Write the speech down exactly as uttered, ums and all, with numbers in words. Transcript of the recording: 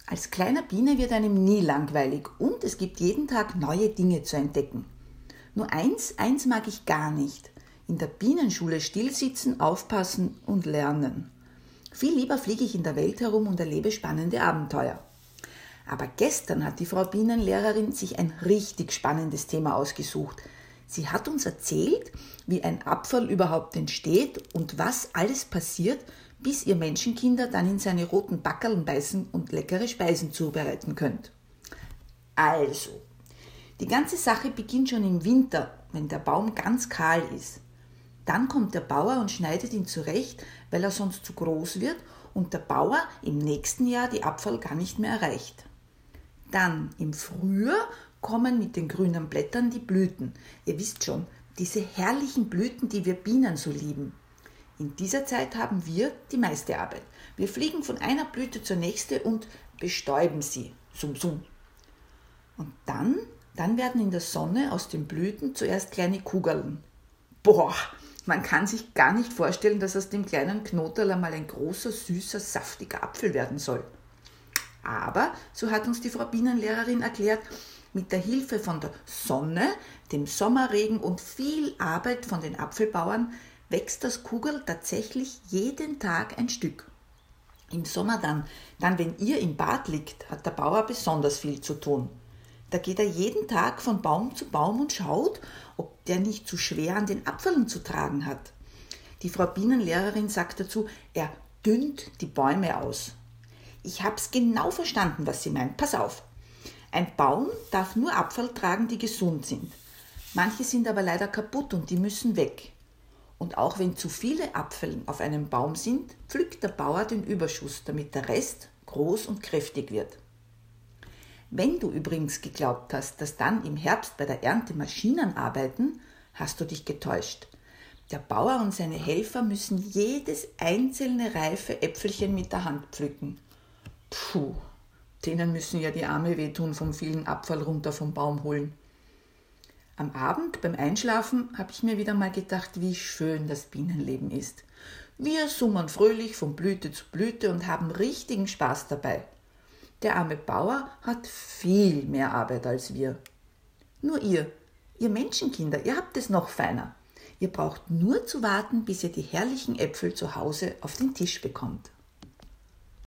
Als kleiner Biene wird einem nie langweilig und es gibt jeden Tag neue Dinge zu entdecken. Nur eins, eins mag ich gar nicht. In der Bienenschule stillsitzen, aufpassen und lernen. Viel lieber fliege ich in der Welt herum und erlebe spannende Abenteuer. Aber gestern hat die Frau Bienenlehrerin sich ein richtig spannendes Thema ausgesucht. Sie hat uns erzählt, wie ein Apfel überhaupt entsteht und was alles passiert, bis ihr Menschenkinder dann in seine roten Backerln beißen und leckere Speisen zubereiten könnt. Also, die ganze Sache beginnt schon im Winter, wenn der Baum ganz kahl ist. Dann kommt der Bauer und schneidet ihn zurecht, weil er sonst zu groß wird und der Bauer im nächsten Jahr die Apfel gar nicht mehr erreicht. Dann im Frühjahr kommen mit den grünen Blättern die Blüten. Ihr wisst schon, diese herrlichen Blüten, die wir Bienen so lieben. In dieser Zeit haben wir die meiste Arbeit. Wir fliegen von einer Blüte zur nächsten und bestäuben sie. Sum, sum. Und dann, dann werden in der Sonne aus den Blüten zuerst kleine Kugeln. Boah, man kann sich gar nicht vorstellen, dass aus dem kleinen Knoterl einmal ein großer, süßer, saftiger Apfel werden soll. Aber, so hat uns die Frau Bienenlehrerin erklärt, mit der Hilfe von der Sonne, dem Sommerregen und viel Arbeit von den Apfelbauern wächst das Kugel tatsächlich jeden Tag ein Stück. Im Sommer dann, dann wenn ihr im Bad liegt, hat der Bauer besonders viel zu tun. Da geht er jeden Tag von Baum zu Baum und schaut, ob der nicht zu schwer an den Apfeln zu tragen hat. Die Frau Bienenlehrerin sagt dazu, er dünnt die Bäume aus. Ich hab's genau verstanden, was sie meint. Pass auf. Ein Baum darf nur Apfel tragen, die gesund sind. Manche sind aber leider kaputt und die müssen weg. Und auch wenn zu viele Apfeln auf einem Baum sind, pflückt der Bauer den Überschuss, damit der Rest groß und kräftig wird. Wenn du übrigens geglaubt hast, dass dann im Herbst bei der Ernte Maschinen arbeiten, hast du dich getäuscht. Der Bauer und seine Helfer müssen jedes einzelne reife Äpfelchen mit der Hand pflücken. Puh, denen müssen ja die Arme wehtun vom vielen Apfel runter vom Baum holen. Am Abend beim Einschlafen habe ich mir wieder mal gedacht, wie schön das Bienenleben ist. Wir summen fröhlich von Blüte zu Blüte und haben richtigen Spaß dabei. Der arme Bauer hat viel mehr Arbeit als wir. Nur ihr, ihr Menschenkinder, ihr habt es noch feiner. Ihr braucht nur zu warten, bis ihr die herrlichen Äpfel zu Hause auf den Tisch bekommt.